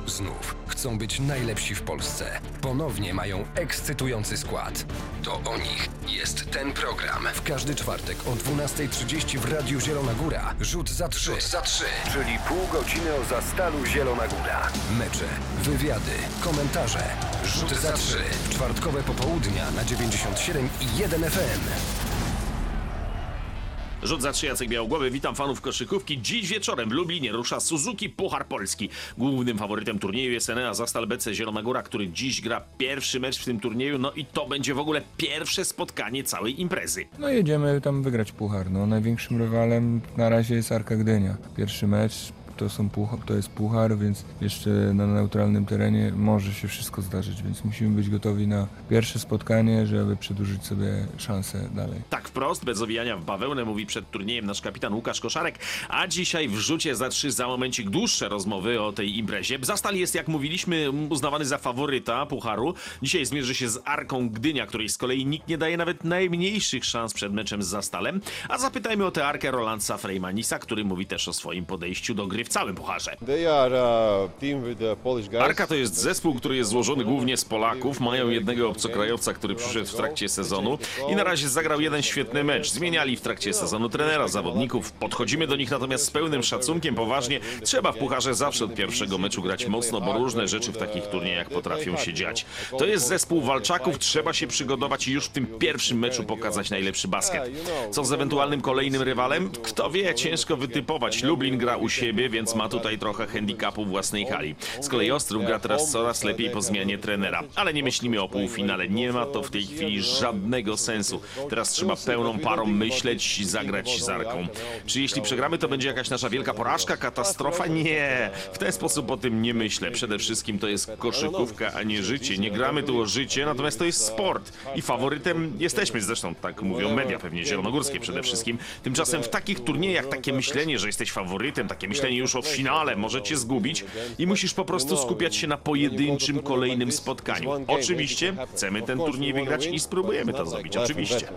Znów chcą być najlepsi w Polsce. Ponownie mają ekscytujący skład. To o nich jest ten program. W każdy czwartek o 12:30 w Radiu Zielona Góra. Rzut za trzy. Czyli pół godziny o Zastalu Zielona Góra. Mecze, wywiady, komentarze. Rzut za trzy. W czwartkowe popołudnia na 97,1 FM. Rzut za trzy, Jacek Białogłowy, witam fanów koszykówki. Dziś wieczorem w Lublinie rusza Suzuki Puchar Polski. Głównym faworytem turnieju jest Enea Zastal BC Zielona Góra, który dziś gra pierwszy mecz w tym turnieju. No i to będzie w ogóle pierwsze spotkanie całej imprezy. No jedziemy tam wygrać puchar. No największym rywalem na razie jest Arka Gdynia. Pierwszy mecz to jest puchar, więc jeszcze na neutralnym terenie może się wszystko zdarzyć, więc musimy być gotowi na pierwsze spotkanie, żeby przedłużyć sobie szansę dalej. Tak wprost, bez owijania w bawełnę, mówi przed turniejem nasz kapitan Łukasz Koszarek, a dzisiaj w rzucie za trzy za momencik dłuższe rozmowy o tej imprezie. Zastal jest, jak mówiliśmy, uznawany za faworyta pucharu. Dzisiaj zmierzy się z Arką Gdynia, której z kolei nikt nie daje nawet najmniejszych szans przed meczem z Zastalem. A zapytajmy o tę Arkę Rolandsa Freymanisa, który mówi też o swoim podejściu do gry w całym pucharze. Arka to jest zespół, który jest złożony głównie z Polaków. Mają jednego obcokrajowca, który przyszedł w trakcie sezonu i na razie zagrał jeden świetny mecz. Zmieniali w trakcie sezonu trenera, zawodników. Podchodzimy do nich natomiast z pełnym szacunkiem, poważnie. Trzeba w pucharze zawsze od pierwszego meczu grać mocno, bo różne rzeczy w takich turniejach potrafią się dziać. To jest zespół walczaków, trzeba się przygotować i już w tym pierwszym meczu pokazać najlepszy basket. Co z ewentualnym kolejnym rywalem? Kto wie, ciężko wytypować. Lublin gra u siebie, więc ma tutaj trochę handicapu własnej hali. Z kolei Ostrów gra teraz coraz lepiej po zmianie trenera. Ale nie myślimy o półfinale. Nie ma to w tej chwili żadnego sensu. Teraz trzeba pełną parą myśleć i zagrać z Arką. Czy jeśli przegramy, to będzie jakaś nasza wielka porażka, katastrofa? Nie. W ten sposób o tym nie myślę. Przede wszystkim to jest koszykówka, a nie życie. Nie gramy tu o życie, natomiast to jest sport. I faworytem jesteśmy. Zresztą tak mówią media, pewnie zielonogórskie przede wszystkim. Tymczasem w takich turniejach takie myślenie, że jesteś faworytem, takie myślenie już o finale może cię zgubić i musisz po prostu skupiać się na pojedynczym kolejnym spotkaniu. Oczywiście chcemy ten turniej wygrać i spróbujemy to zrobić, oczywiście.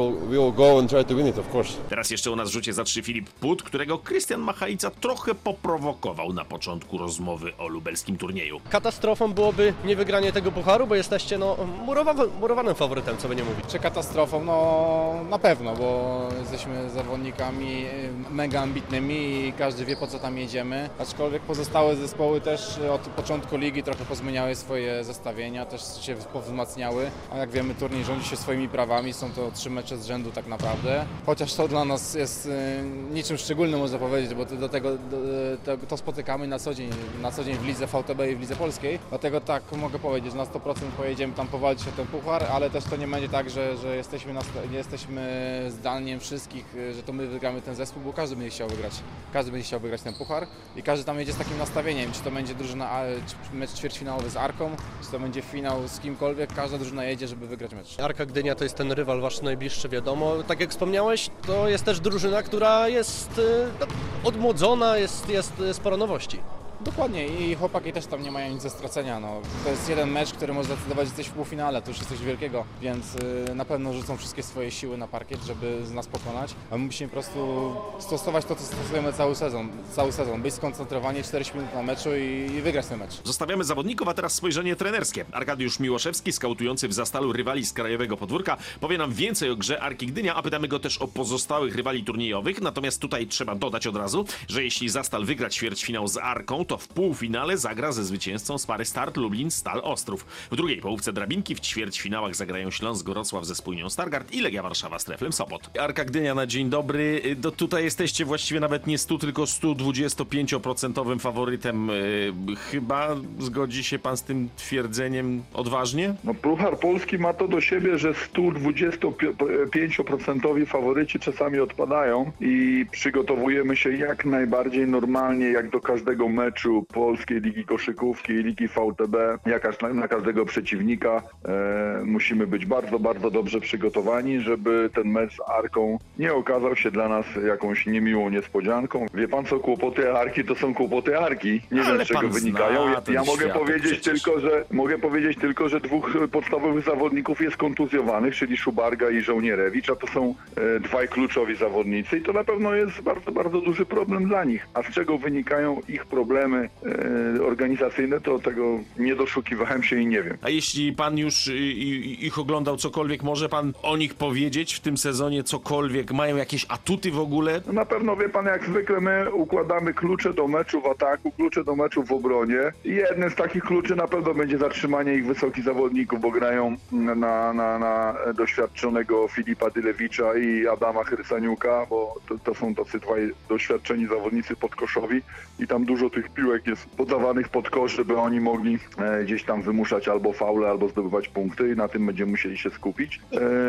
Teraz jeszcze u nas w rzucie za trzy Filip Put, którego Krystian Machajca trochę poprowokował na początku rozmowy o lubelskim turnieju. Katastrofą byłoby niewygranie tego pucharu, bo jesteście murowanym faworytem, co by nie mówić. Czy katastrofą? No na pewno, bo jesteśmy zawodnikami mega ambitnymi i każdy wie, po co tam jedziemy. Aczkolwiek pozostałe zespoły też od początku ligi trochę pozmieniały swoje zestawienia, też się powzmacniały. A jak wiemy, turniej rządzi się swoimi prawami, są to 3 mecze z rzędu tak naprawdę. Chociaż to dla nas jest niczym szczególnym, można powiedzieć, bo to spotykamy na co dzień w lidze VTB i w lidze polskiej. Dlatego tak mogę powiedzieć, na 100% pojedziemy tam powalczyć o ten puchar, ale też to nie będzie tak, że nie jesteśmy zdaniem wszystkich, że to my wygramy ten zespół, bo każdy będzie chciał wygrać. Każdy będzie chciał wygrać ten puchar i każdy tam jedzie z takim nastawieniem, czy to będzie drużyna, mecz ćwierćfinałowy z Arką, czy to będzie finał z kimkolwiek, każda drużyna jedzie, żeby wygrać mecz. Arka Gdynia to jest ten rywal wasz najbliższy, wiadomo. Tak jak wspomniałeś, to jest też drużyna, która jest odmłodzona, jest sporo nowości. Dokładnie i chłopaki też tam nie mają nic do stracenia. No. To jest jeden mecz, który może zdecydować, że jesteś w półfinale, to już jest coś wielkiego, więc na pewno rzucą wszystkie swoje siły na parkiet, żeby nas pokonać. A my musimy po prostu stosować to, co stosujemy cały sezon. Być skoncentrowani 40 minut na meczu i wygrać ten mecz. Zostawiamy zawodników, a teraz spojrzenie trenerskie. Arkadiusz Miłoszewski, skautujący w Zastalu rywali z krajowego podwórka, powie nam więcej o grze Arki Gdynia, a pytamy go też o pozostałych rywali turniejowych. Natomiast tutaj trzeba dodać od razu, że jeśli Zastal wygra ćwierćfinał z Arką, to w półfinale zagra ze zwycięzcą z pary Start Lublin Stal Ostrów. W drugiej połówce drabinki w ćwierćfinałach zagrają Śląsk Wrocław ze Spójnią Stargard i Legia Warszawa z Treflem Sopot. Arka Gdynia na dzień dobry. Tutaj jesteście właściwie nawet nie 100, tylko 125% faworytem. Chyba zgodzi się pan z tym twierdzeniem odważnie? No, Puchar Polski ma to do siebie, że 125% faworyci czasami odpadają i przygotowujemy się jak najbardziej normalnie, jak do każdego meczu Polskiej Ligi Koszykówki, Ligi VTB, na każdego przeciwnika. Musimy być bardzo, bardzo dobrze przygotowani, żeby ten mecz z Arką nie okazał się dla nas jakąś niemiłą niespodzianką. Wie pan co, kłopoty Arki to są kłopoty Arki. Nie wiem, z czego wynikają. Ja mogę powiedzieć tylko, że 2 podstawowych zawodników jest kontuzjowanych, czyli Szubarga i Żołnierewicz, a to są 2 kluczowi zawodnicy i to na pewno jest bardzo, bardzo duży problem dla nich. A z czego wynikają ich problemy problemy organizacyjne, to tego nie doszukiwałem się i nie wiem. A jeśli pan już ich oglądał cokolwiek, może pan o nich powiedzieć w tym sezonie cokolwiek? Mają jakieś atuty w ogóle? No na pewno, wie pan, jak zwykle my układamy klucze do meczu w ataku, klucze do meczu w obronie i jednym z takich kluczy na pewno będzie zatrzymanie ich wysokich zawodników, bo grają na doświadczonego Filipa Dylewicza i Adama Chrycaniuka, bo to są tacy dwaj doświadczeni zawodnicy podkoszowi i tam dużo tych piłek jest podawanych pod kosz, żeby oni mogli gdzieś tam wymuszać albo faule, albo zdobywać punkty i na tym będziemy musieli się skupić.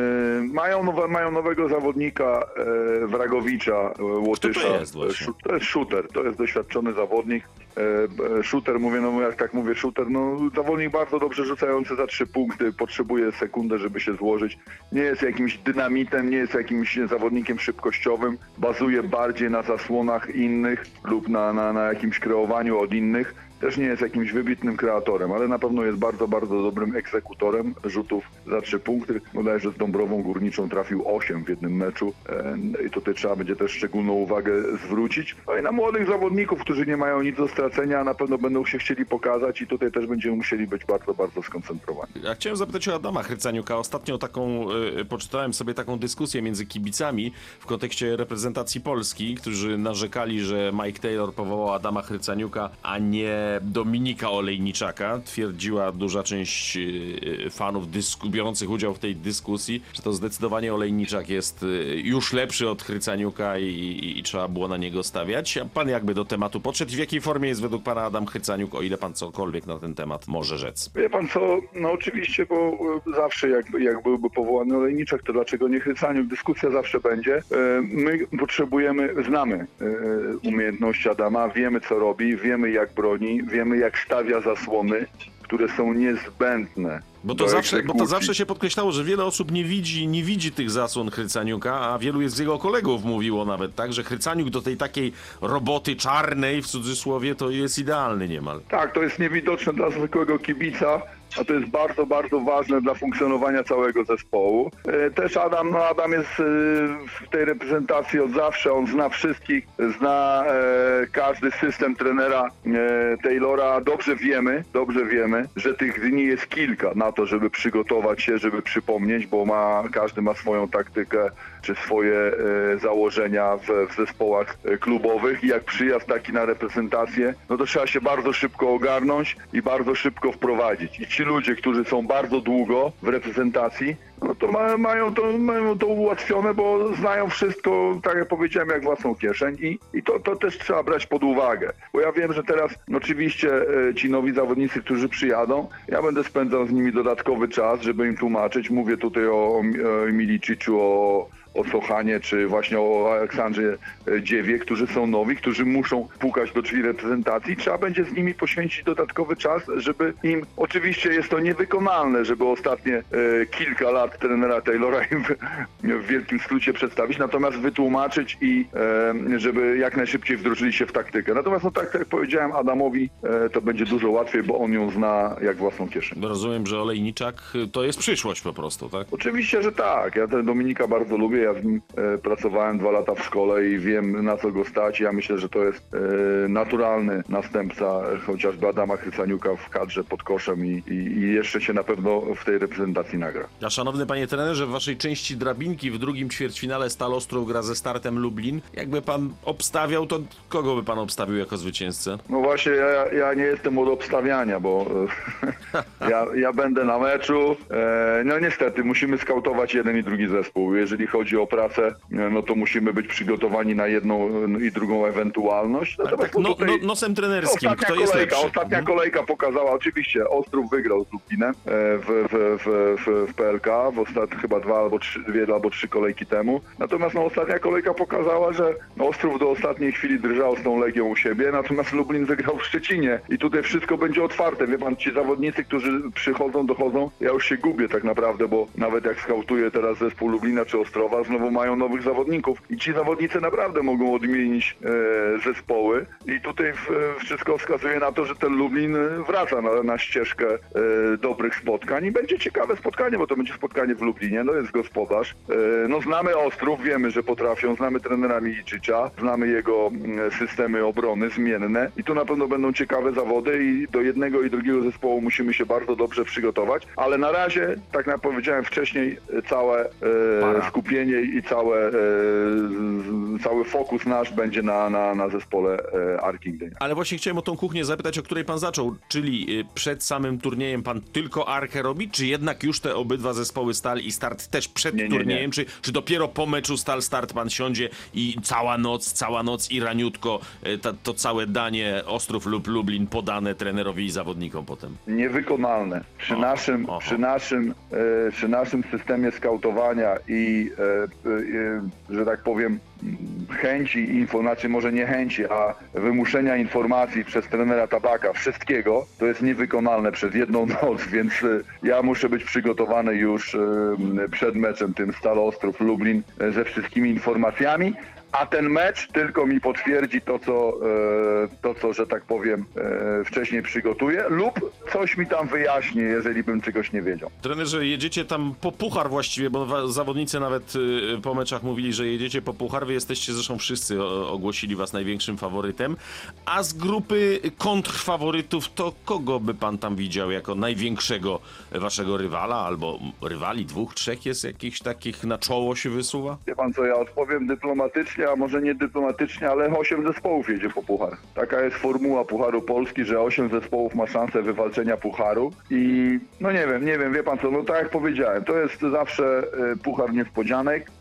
Mają nowego zawodnika Wragowicza, Łotysza. Kto to jest właśnie? To jest shooter, to jest doświadczony zawodnik. Shooter, mówię, no jak tak mówię, shooter, no zawodnik bardzo dobrze rzucający za 3 punkty, potrzebuje sekundę, żeby się złożyć. Nie jest jakimś dynamitem, nie jest jakimś zawodnikiem szybkościowym, bazuje bardziej na zasłonach innych lub na jakimś kreowaniu od innych. Też nie jest jakimś wybitnym kreatorem, ale na pewno jest bardzo, bardzo dobrym egzekutorem rzutów za 3 punkty. Bodajże z Dąbrową Górniczą trafił 8 w jednym meczu i tutaj trzeba będzie też szczególną uwagę zwrócić. No i na młodych zawodników, którzy nie mają nic do stracenia, na pewno będą się chcieli pokazać i tutaj też będziemy musieli być bardzo, bardzo skoncentrowani. Ja chciałem zapytać o Adama Chrycaniuka. Ostatnio poczytałem sobie taką dyskusję między kibicami w kontekście reprezentacji Polski, którzy narzekali, że Mike Taylor powołał Adama Chrycaniuka, a nie Dominika Olejniczaka. Twierdziła duża część fanów biorących udział w tej dyskusji, że to zdecydowanie Olejniczak jest już lepszy od Chrycaniuka i trzeba było na niego stawiać. A pan jakby do tematu podszedł i w jakiej formie jest według pana Adam Chrycaniuk, o ile pan cokolwiek na ten temat może rzec? Wie pan co, no oczywiście, bo zawsze jak byłby powołany Olejniczak, to dlaczego nie Chrycaniuk? Dyskusja zawsze będzie. My znamy umiejętności Adama, wiemy co robi, wiemy jak broni, wiemy jak stawia zasłony, które są niezbędne. Bo to zawsze się podkreślało, że wiele osób nie widzi tych zasłon Chrycaniuka, a wielu z jego kolegów mówiło nawet tak, że Chrycaniuk do tej takiej roboty czarnej, w cudzysłowie, to jest idealny niemal. Tak, to jest niewidoczne dla zwykłego kibica, a to jest bardzo, bardzo ważne dla funkcjonowania całego zespołu. Też Adam jest w tej reprezentacji od zawsze, on zna wszystkich, zna każdy system trenera Taylora. Dobrze wiemy, że tych dni jest kilka na to, żeby przygotować się, żeby przypomnieć, bo każdy ma swoją taktykę czy swoje założenia w zespołach klubowych i jak przyjazd taki na reprezentację, no to trzeba się bardzo szybko ogarnąć i bardzo szybko wprowadzić. I ci ludzie, którzy są bardzo długo w reprezentacji, no to mają to ułatwione, bo znają wszystko, tak jak powiedziałem, jak własną kieszeń i to też trzeba brać pod uwagę. Bo ja wiem, że teraz oczywiście ci nowi zawodnicy, którzy przyjadą, ja będę spędzał z nimi dodatkowy czas, żeby im tłumaczyć. Mówię tutaj o Miliciczu, o Sochanie, czy właśnie o Aleksandrze Dziewie, którzy są nowi, którzy muszą pukać do drzwi reprezentacji. Trzeba będzie z nimi poświęcić dodatkowy czas, żeby im, oczywiście jest to niewykonalne, żeby ostatnie kilka lat trenera Taylora im w wielkim skrócie przedstawić, natomiast wytłumaczyć i żeby jak najszybciej wdrożyli się w taktykę. Natomiast no tak jak powiedziałem Adamowi, to będzie dużo łatwiej, bo on ją zna jak własną kieszeń. Rozumiem, że Olejniczak to jest przyszłość po prostu, tak? Oczywiście, że tak. Ja ten Dominika bardzo lubię. Ja z nim pracowałem 2 lata w szkole i wiem, na co go stać. Ja myślę, że to jest naturalny następca chociażby Adama Chrycaniuka w kadrze pod koszem i jeszcze się na pewno w tej reprezentacji nagra. A szanowny panie trenerze, w waszej części drabinki w drugim ćwierćfinale Stal Ostrów gra ze Startem Lublin. Jakby pan obstawiał, to kogo by pan obstawił jako zwycięzcę? No właśnie, ja nie jestem od obstawiania, bo ja będę na meczu. No niestety, musimy skautować jeden i drugi zespół. Jeżeli chodzi o pracę, no to musimy być przygotowani na jedną i drugą ewentualność. Tak, nosem trenerskim, kto jest lepszy? Ostatnia kolejka pokazała, oczywiście, Ostrów wygrał z Lublinem w PLK, chyba 2 albo 3 kolejki temu. Natomiast ostatnia kolejka pokazała, że Ostrów do ostatniej chwili drżał z tą Legią u siebie, natomiast Lublin wygrał w Szczecinie i tutaj wszystko będzie otwarte. Wie pan, ci zawodnicy, którzy dochodzą, ja już się gubię tak naprawdę, bo nawet jak skautuję teraz zespół Lublina czy Ostrowa, a znowu mają nowych zawodników i ci zawodnicy naprawdę mogą odmienić zespoły i tutaj wszystko wskazuje na to, że ten Lublin wraca na ścieżkę dobrych spotkań i będzie ciekawe spotkanie, bo to będzie spotkanie w Lublinie, no jest gospodarz. No znamy Ostrów, wiemy, że potrafią, znamy trenera Milicicza, znamy jego systemy obrony zmienne i tu na pewno będą ciekawe zawody i do jednego i drugiego zespołu musimy się bardzo dobrze przygotować, ale na razie, tak jak powiedziałem wcześniej, całe skupienie i cały fokus nasz będzie na zespole Arki Gdynia. Ale właśnie chciałem o tą kuchnię zapytać, o której pan zaczął, czyli przed samym turniejem pan tylko Arkę robi, czy jednak już te obydwa zespoły Stal i Start też przed turniejem, czy dopiero po meczu Stal Start pan siądzie i cała noc i raniutko to całe danie Ostrów lub Lublin podane trenerowi i zawodnikom potem? Niewykonalne. Przy naszym systemie skautowania i że tak powiem chęci, znaczy może nie chęci, a wymuszenia informacji przez trenera Tabaka, wszystkiego, to jest niewykonalne przez jedną noc, więc ja muszę być przygotowany już przed meczem tym Stal Ostrów Lublin ze wszystkimi informacjami. A ten mecz tylko mi potwierdzi to, co że tak powiem, wcześniej przygotuję lub coś mi tam wyjaśni, jeżeli bym czegoś nie wiedział. Trenerze, jedziecie tam po puchar właściwie, bo zawodnicy nawet po meczach mówili, że jedziecie po puchar. Wy jesteście, zresztą wszyscy ogłosili was największym faworytem. A z grupy kontrfaworytów to kogo by pan tam widział jako największego waszego rywala? Albo rywali, 2, 3 jest jakichś takich na czoło się wysuwa? Wie pan co, ja odpowiem dyplomatycznie, a może nie dyplomatycznie, ale 8 zespołów jedzie po puchar. Taka jest formuła Pucharu Polski, że 8 zespołów ma szansę wywalczenia pucharu i no nie wiem, wie pan co, no tak jak powiedziałem, to jest zawsze puchar niespodzianek.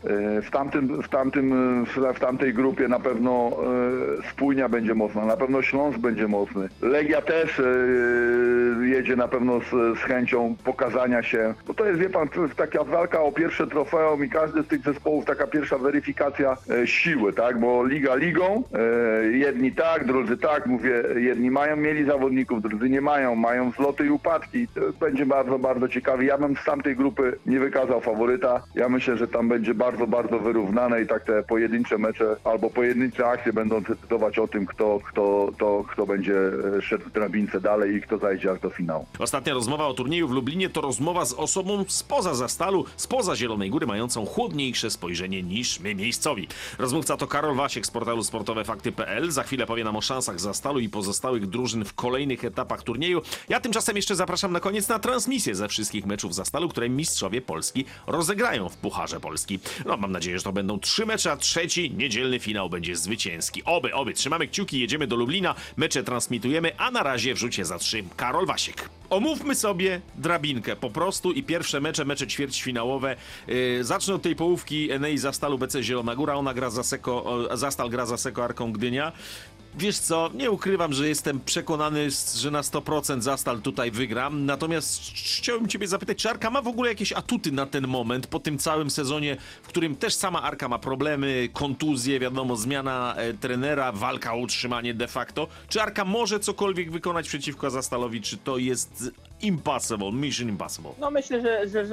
W tamtej grupie na pewno Spójnia będzie mocna, na pewno Śląsk będzie mocny. Legia też jedzie na pewno z chęcią pokazania się, bo to jest, wie pan, to jest taka walka o pierwsze trofeum i każdy z tych zespołów taka pierwsza weryfikacja siły, tak, bo liga ligą, jedni tak, drudzy tak, mówię, jedni mieli zawodników, drudzy nie mają wzloty i upadki, to będzie bardzo, bardzo ciekawe. Ja bym z tamtej grupy nie wykazał faworyta, ja myślę, że tam będzie bardzo, bardzo wyrównane i tak te pojedyncze mecze albo pojedyncze akcje będą decydować o tym, kto będzie szedł w drabince dalej i kto zajdzie aż do finału. Ostatnia rozmowa o turnieju w Lublinie to rozmowa z osobą spoza Zastalu, spoza Zielonej Góry, mającą chłodniejsze spojrzenie niż my miejscowi. Rozmówca to Karol Wasiek z portalu sportowefakty.pl. Za chwilę powie nam o szansach Zastalu i pozostałych drużyn w kolejnych etapach turnieju. Ja tymczasem jeszcze zapraszam na koniec na transmisję ze wszystkich meczów Zastalu, które mistrzowie Polski rozegrają w Pucharze Polski. No, mam nadzieję, że to będą 3 mecze, a trzeci niedzielny finał będzie zwycięski. Oby. Trzymamy kciuki, jedziemy do Lublina, mecze transmitujemy, a na razie w rzucie za 3 Karol Wasiek. Omówmy sobie drabinkę po prostu i pierwsze mecze ćwierćfinałowe. Zacznę od tej połówki Enei Zastalu BC Zielona Góra. Ona gra Zastal gra za Seko Arką Gdynia. Wiesz co, nie ukrywam, że jestem przekonany, że na 100% Zastal tutaj wygram. Natomiast chciałbym ciebie zapytać, czy Arka ma w ogóle jakieś atuty na ten moment, po tym całym sezonie, w którym też sama Arka ma problemy, kontuzje, wiadomo, zmiana trenera, walka o utrzymanie de facto. Czy Arka może cokolwiek wykonać przeciwko Zastalowi, czy to jest mission impossible? No myślę,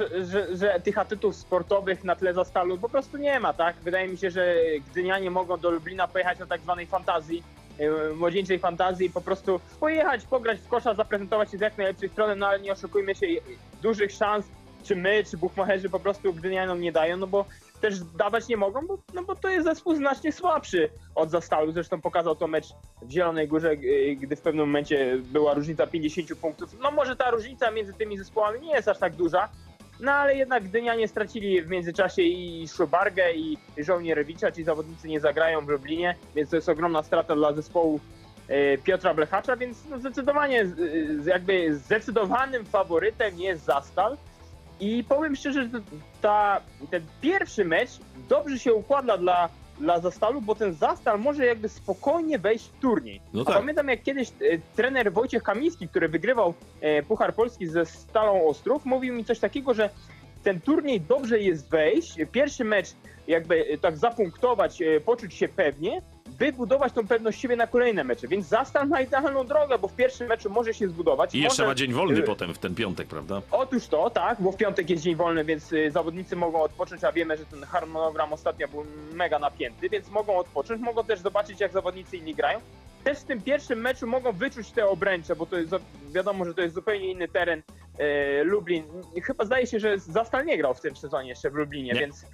że tych atutów sportowych na tle Zastalu po prostu nie ma, tak? Wydaje mi się, że Gdynianie mogą do Lublina pojechać na tak zwanej fantazji, młodzieńczej fantazji i po prostu pojechać, pograć w kosza, zaprezentować się z jak najlepszej strony, no ale nie oszukujmy się, dużych szans, czy my, czy bukmacherzy po prostu Gdynianom nie dają, no bo też dawać nie mogą, bo to jest zespół znacznie słabszy od Zastalu. Zresztą pokazał to mecz w Zielonej Górze, gdy w pewnym momencie była różnica 50 punktów. No może ta różnica między tymi zespołami nie jest aż tak duża, no ale jednak Gdynianie stracili w międzyczasie i Szubargę, i Żołnierewicza, ci zawodnicy nie zagrają w Lublinie, więc to jest ogromna strata dla zespołu Piotra Blechacza, więc no zdecydowanie jakby zdecydowanym faworytem jest Zastal. I powiem szczerze, że ten pierwszy mecz dobrze się układa dla Zastalu, bo ten Zastal może jakby spokojnie wejść w turniej. No tak. A pamiętam, jak kiedyś trener Wojciech Kamiński, który wygrywał Puchar Polski ze Stalą Ostrów, mówił mi coś takiego, że ten turniej dobrze jest wejść, pierwszy mecz jakby tak zapunktować, poczuć się pewnie, by budować tą pewność siebie na kolejne mecze. Więc Zastal ma idealną drogę, bo w pierwszym meczu może się zbudować. I jeszcze może... ma dzień wolny potem w ten piątek, prawda? Otóż to, tak, bo w piątek jest dzień wolny, więc zawodnicy mogą odpocząć, a wiemy, że ten harmonogram ostatnio był mega napięty, więc mogą odpocząć, mogą też zobaczyć, jak zawodnicy inni grają. Też w tym pierwszym meczu mogą wyczuć te obręcze, bo to jest wiadomo, że to jest zupełnie inny teren. Lublin, chyba zdaje się, że Zastal nie grał w tym sezonie jeszcze w Lublinie,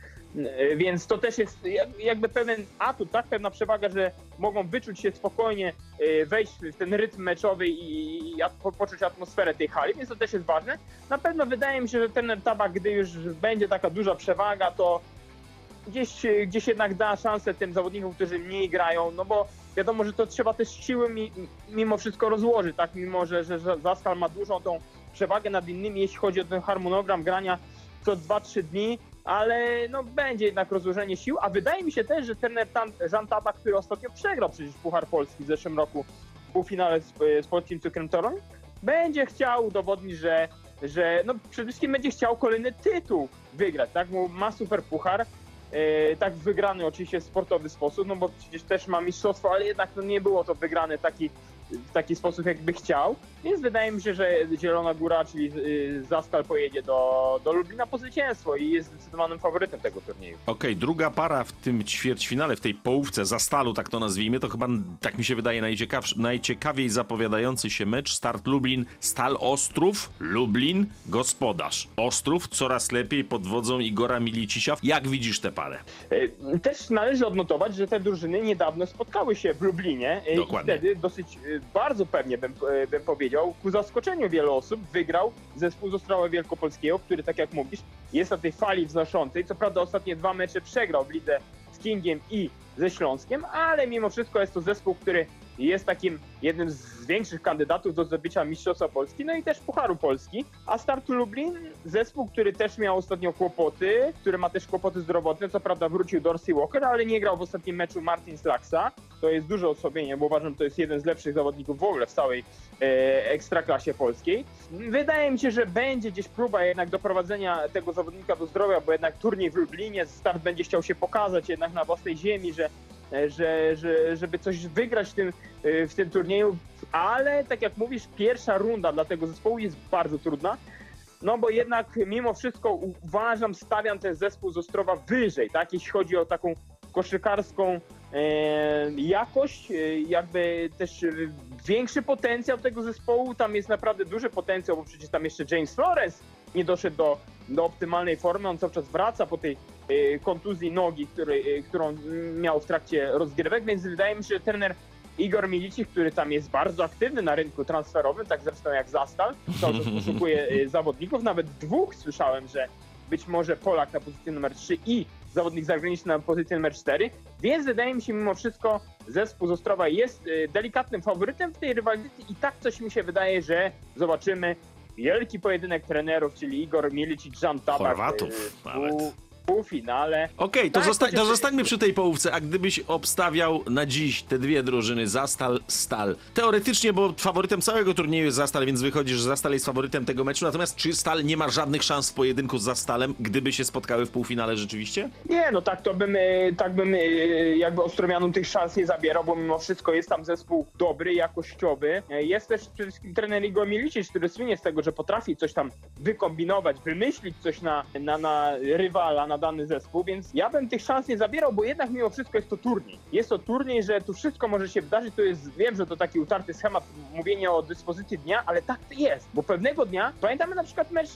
więc to też jest jakby pewien atut, tak, pewna przewaga, że mogą wyczuć się spokojnie, wejść w ten rytm meczowy i poczuć atmosferę tej hali, więc to też jest ważne. Na pewno wydaje mi się, że ten Tabak, gdy już będzie taka duża przewaga, to gdzieś jednak da szansę tym zawodnikom, którzy mniej grają, no bo wiadomo, że to trzeba też siły mimo wszystko rozłożyć, tak, mimo że Zastal ma dużą tą przewagę nad innymi, jeśli chodzi o ten harmonogram grania co 2-3 dni, ale no będzie jednak rozłożenie sił, a wydaje mi się też, że trener Jan Tabak, który ostatnio przegrał przecież Puchar Polski w zeszłym roku w półfinale z polskim Cukrem Toruń, będzie chciał udowodnić, że no przede wszystkim będzie chciał kolejny tytuł wygrać, tak, bo ma super puchar, tak wygrany oczywiście w sportowy sposób, no bo przecież też ma mistrzostwo, ale jednak no nie było to wygrane w taki sposób, jakby chciał, więc wydaje mi się, że Zielona Góra, czyli Zastal, pojedzie do Lublina po zwycięstwo i jest zdecydowanym faworytem tego turnieju. Okej, druga para w tym ćwierćfinale, w tej połówce Zastalu, tak to nazwijmy, to chyba, tak mi się wydaje, najciekawiej zapowiadający się mecz. Start Lublin, Stal Ostrów, Lublin, gospodarz. Ostrów coraz lepiej pod wodzą Igora Milicicia. Jak widzisz tę parę? Też należy odnotować, że te drużyny niedawno spotkały się w Lublinie. Dokładnie. I wtedy dosyć bardzo pewnie bym powiedział, ku zaskoczeniu wielu osób wygrał zespół z Ostrowa Wielkopolskiego, który, tak jak mówisz, jest na tej fali wznoszącej. Co prawda ostatnie 2 mecze przegrał w lidze z Kingiem i ze Śląskiem, ale mimo wszystko jest to zespół, który jest takim jednym z większych kandydatów do zdobycia Mistrzostwa Polski, no i też Pucharu Polski. A Start Lublin, zespół, który też miał ostatnio kłopoty, który ma też kłopoty zdrowotne, co prawda wrócił Dorsey Walker, ale nie grał w ostatnim meczu Martin Slaksa. To jest duże osłabienie, bo uważam, że to jest jeden z lepszych zawodników w ogóle w całej ekstraklasie polskiej. Wydaje mi się, że będzie gdzieś próba jednak doprowadzenia tego zawodnika do zdrowia, bo jednak turniej w Lublinie, Start będzie chciał się pokazać jednak na własnej ziemi, żeby coś wygrać w tym turnieju, ale tak jak mówisz, pierwsza runda dla tego zespołu jest bardzo trudna, no bo jednak mimo wszystko stawiam ten zespół z Ostrowa wyżej, tak, jeśli chodzi o taką koszykarską jakość, jakby też większy potencjał tego zespołu, tam jest naprawdę duży potencjał, bo przecież tam jeszcze James Flores nie doszedł do optymalnej formy, on cały czas wraca po tej kontuzji nogi, którą miał w trakcie rozgrywek, więc wydaje mi się, że trener Igor Milicic, który tam jest bardzo aktywny na rynku transferowym, tak zresztą jak Zastal, cały czas poszukuje zawodników, nawet 2 słyszałem, że być może Polak na pozycji numer 3 i zawodnik zagraniczny na pozycji numer 4, więc wydaje mi się mimo wszystko zespół z Ostrowa jest delikatnym faworytem w tej rywalizacji i tak coś mi się wydaje, że zobaczymy wielki pojedynek trenerów, czyli Igor Milicic, Jan Tabak. Chorwatów nawet. Półfinale. Okej, to Tak, zostańmy przy tej połówce, a gdybyś obstawiał na dziś te dwie drużyny, Zastal, Stal. Teoretycznie, bo faworytem całego turnieju jest Zastal, więc wychodzi, że Zastal jest faworytem tego meczu, natomiast czy Stal nie ma żadnych szans w pojedynku z Zastalem, gdyby się spotkały w półfinale rzeczywiście? Nie, no tak bym jakby Ostrowianom tych szans nie zabierał, bo mimo wszystko jest tam zespół dobry, jakościowy. Jest też przede wszystkim trener Igor Milicic, który słynie z tego, że potrafi coś tam wykombinować, wymyślić coś na rywala, na dany zespół, więc ja bym tych szans nie zabierał, bo jednak mimo wszystko jest to turniej. Jest to turniej, że tu wszystko może się wydarzyć, to jest, wiem, że to taki utarty schemat, mówienie o dyspozycji dnia, ale tak to jest, bo pewnego dnia, pamiętamy na przykład mecz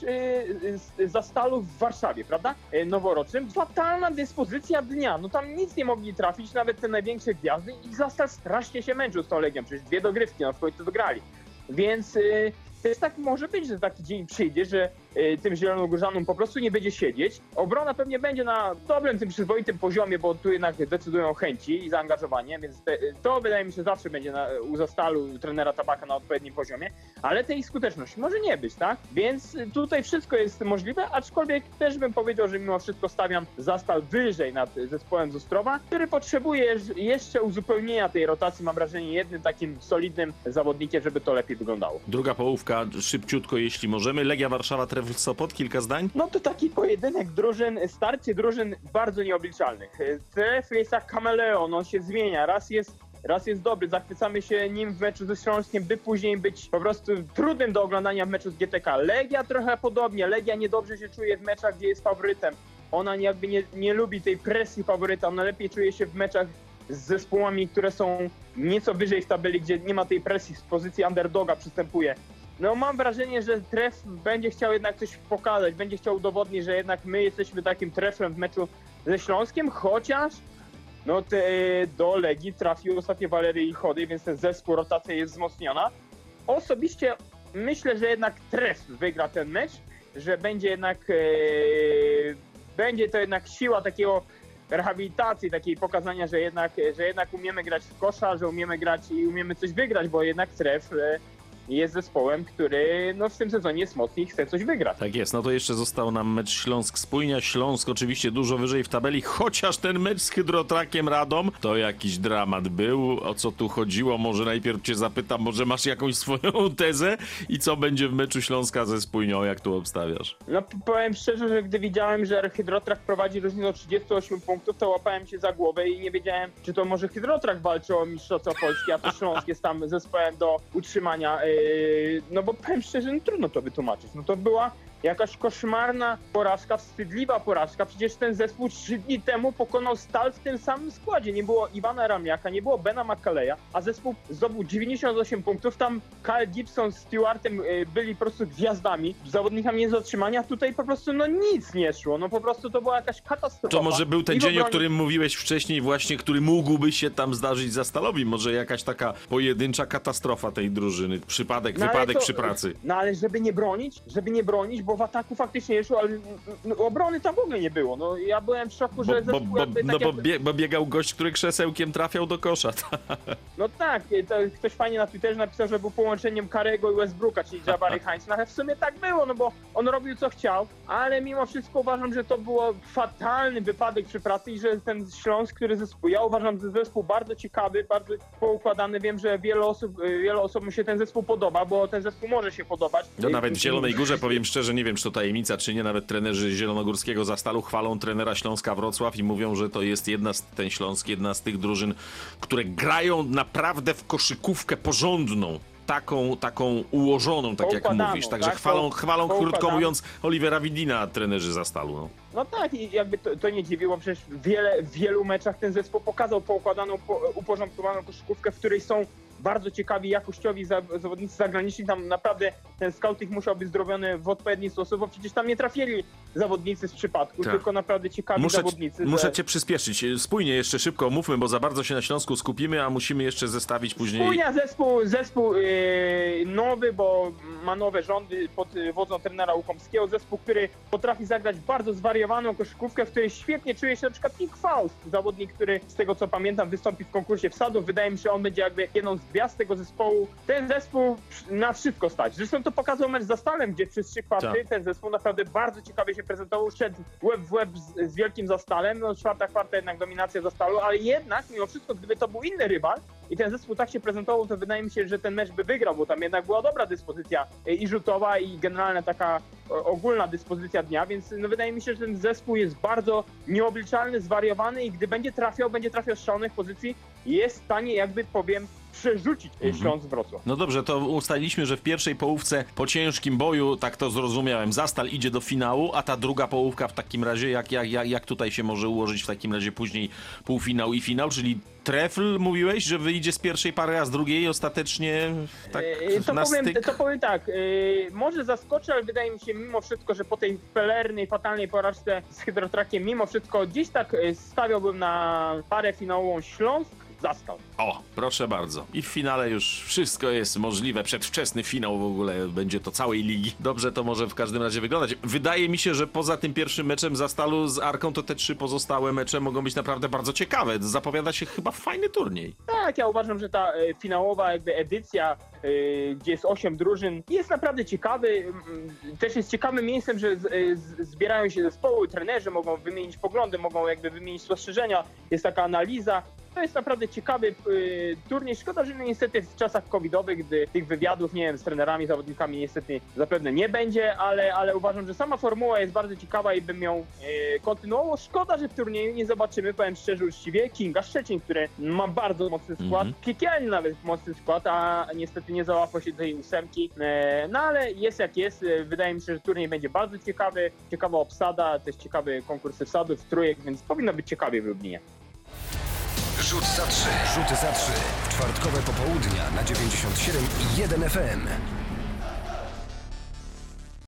Zastalu w Warszawie, prawda? Noworocznym, fatalna dyspozycja dnia, no tam nic nie mogli trafić, nawet te największe gwiazdy i Zastal strasznie się męczył z tą Legią, przecież 2 dogrywki, no w końcu dograli, więc też tak może być, że taki dzień przyjdzie, że tym zielonogórzanom po prostu nie będzie siedzieć. Obrona pewnie będzie na dobrym, tym przyzwoitym poziomie, bo tu jednak decydują chęci i zaangażowanie, więc to wydaje mi się zawsze będzie u Zastalu trenera Tabaka na odpowiednim poziomie, ale tej skuteczności może nie być, tak? Więc tutaj wszystko jest możliwe, aczkolwiek też bym powiedział, że mimo wszystko stawiam Zastal wyżej nad zespołem z Ostrowa, który potrzebuje jeszcze uzupełnienia tej rotacji, mam wrażenie, jednym takim solidnym zawodnikiem, żeby to lepiej wyglądało. Druga połówka. koszykówka, szybciutko jeśli możemy. Legia Warszawa, Trefl Sopot, kilka zdań? No to taki pojedynek drużyn, starcie drużyn bardzo nieobliczalnych. Trefl jest jak kameleon, on się zmienia, raz jest dobry, zachwycamy się nim w meczu ze Śląskiem, by później być po prostu trudnym do oglądania w meczu z GTK. Legia trochę podobnie, Legia niedobrze się czuje w meczach, gdzie jest faworytem. Ona jakby nie lubi tej presji faworyta, ona lepiej czuje się w meczach z zespołami, które są nieco wyżej w tabeli, gdzie nie ma tej presji, z pozycji underdoga przystępuje. No mam wrażenie, że Trefl będzie chciał jednak coś pokazać, będzie chciał udowodnić, że jednak my jesteśmy takim Treflem w meczu ze Śląskiem, chociaż no do Legii trafił ostatnio Walerii Chody, więc ten zespół, rotacja jest wzmocniona. Osobiście myślę, że jednak Trefl wygra ten mecz, że będzie to jednak siła takiego rehabilitacji, takiej pokazania, że jednak umiemy grać w kosza, że umiemy grać i umiemy coś wygrać, bo jednak Trefl jest zespołem, który no, w tym sezonie jest mocny i chce coś wygrać. Tak jest, no to jeszcze został nam mecz Śląsk-Spójnia. Śląsk oczywiście dużo wyżej w tabeli, chociaż ten mecz z Hydrotrakiem Radom to jakiś dramat był. O co tu chodziło? Może najpierw cię zapytam, może masz jakąś swoją tezę i co będzie w meczu Śląska ze Spójnią, jak tu obstawiasz? No powiem szczerze, że gdy widziałem, że Hydrotrak prowadzi różnicą 38 punktów, to łapałem się za głowę i nie wiedziałem, czy to może Hydrotrak walczy o mistrzostwo Polski, a to Śląsk jest tam zespołem do utrzymania. No bo powiem szczerze, no trudno to wytłumaczyć. No to była jakaś koszmarna porażka, wstydliwa porażka. Przecież ten zespół 3 dni temu pokonał Stal w tym samym składzie. Nie było Iwana Ramiaka, nie było Bena McCalleya, a zespół zdobył 98 punktów. Tam Kyle Gibson z Stewartem byli po prostu gwiazdami, zawodnikami nie zatrzymania. Tutaj po prostu no nic nie szło. No po prostu to była jakaś katastrofa. To może był ten dzień, o którym mówiłeś wcześniej właśnie, który mógłby się tam zdarzyć za Stalowi. Może jakaś taka pojedyncza katastrofa tej drużyny. Wypadek przy pracy. No ale żeby nie bronić, bo w ataku faktycznie nie szło, ale no, obrony tam w ogóle nie było. No ja byłem w szoku, że zespół bo biegał gość, który krzesełkiem trafiał do kosza. No tak, to ktoś fajnie na Twitterze napisał, że był połączeniem Karego i Westbrooka, czyli Jabari Hines. No ale w sumie tak było, no bo on robił co chciał, ale mimo wszystko uważam, że to było fatalny wypadek przy pracy i że ten Śląsk, który zespół, ja uważam, że zespół bardzo ciekawy, bardzo poukładany. Wiem, że wielu osobom się ten zespół podoba, bo ten zespół może się podobać. No nawet w Zielonej Górze, powiem szczerze, nie wiem, czy to tajemnica, czy nie, nawet trenerzy Zielonogórskiego Zastalu chwalą trenera Śląska Wrocław i mówią, że to jest ten Śląsk, jedna z tych drużyn, które grają naprawdę w koszykówkę porządną. Taką ułożoną, tak jak mówisz. Także tak? chwalą krótko mówiąc, Olivera Widina, trenerzy Zastalu. No. No tak, i jakby to nie dziwiło, przecież w wielu meczach ten zespół pokazał poukładaną, uporządkowaną koszykówkę, w której są bardzo ciekawi, jakościowi zawodnicy zagraniczni. Tam naprawdę ten scouting musiał być zrobiony w odpowiedni sposób, bo przecież tam nie trafili zawodnicy z przypadku, tylko naprawdę ciekawi zawodnicy. Muszę cię przyspieszyć. Spójnie jeszcze szybko omówmy, bo za bardzo się na Śląsku skupimy, a musimy jeszcze zestawić później... Spójnia zespół nowy, bo ma nowe rządy pod wodzą trenera Łukomskiego. Zespół, który potrafi zagrać bardzo zwariowaną koszykówkę, w której świetnie czuje się na przykład Nick Faust, zawodnik, który z tego co pamiętam wystąpi w konkursie wsadów. Wydaje mi się, że on będzie jakby jedną z gwiazd tego zespołu. Ten zespół na wszystko stać. Zresztą to pokazał mecz za Stalem, gdzie przez 3 kwarty ten zespół naprawdę bardzo ciekawie się prezentował. Szedł łeb w łeb z wielkim Zastalem. No 4. kwarta jednak dominacja Zastalu, ale jednak mimo wszystko, gdyby to był inny rywal i ten zespół tak się prezentował, to wydaje mi się, że ten mecz by wygrał, bo tam jednak była dobra dyspozycja i rzutowa, i generalna taka ogólna dyspozycja dnia, więc no wydaje mi się, że ten zespół jest bardzo nieobliczalny, zwariowany i gdy będzie trafiał z szalonych pozycji, jest w stanie, jakby powiem, przerzucić Śląsk Wrocław. No dobrze, to ustaliliśmy, że w pierwszej połówce po ciężkim boju, tak to zrozumiałem, Zastal idzie do finału, a ta druga połówka w takim razie, jak tutaj się może ułożyć w takim razie później półfinał i finał, czyli Trefl mówiłeś, że wyjdzie z pierwszej pary, a z drugiej ostatecznie tak na styk? To powiem tak, może zaskoczy, ale wydaje mi się mimo wszystko, że po tej pelernej, fatalnej porażce z Hydrotrakiem, mimo wszystko gdzieś tak stawiałbym na parę finałową Śląsk, Zastal. O, proszę bardzo. I w finale już wszystko jest możliwe. Przedwczesny finał w ogóle będzie to całej ligi. Dobrze to może w każdym razie wyglądać. Wydaje mi się, że poza tym pierwszym meczem Zastalu z Arką, to te 3 pozostałe mecze mogą być naprawdę bardzo ciekawe. Zapowiada się chyba fajny turniej. Tak, ja uważam, że ta finałowa jakby edycja, gdzie jest 8 drużyn, jest naprawdę ciekawy. Też jest ciekawym miejscem, że zbierają się zespoły, trenerzy mogą wymienić poglądy, mogą jakby wymienić spostrzeżenia. Jest taka analiza. to jest naprawdę ciekawy turniej. Szkoda, że niestety w czasach covidowych, gdy tych wywiadów, nie wiem, z trenerami, zawodnikami niestety zapewne nie będzie, ale uważam, że sama formuła jest bardzo ciekawa i bym ją kontynuował. Szkoda, że w turnieju nie zobaczymy, powiem szczerze, uczciwie, Kinga Szczecin, który ma bardzo mocny skład, piekielny nawet mocny skład, a niestety nie załapał się do tej 8. No ale jest jak jest. Wydaje mi się, że turniej będzie bardzo ciekawy, ciekawa obsada, też ciekawy konkurs wsadów, trójek, więc powinno być ciekawie w Lublinie. Rzut za 3. Rzuty za 3. W czwartkowe popołudnia na 97,1 FM.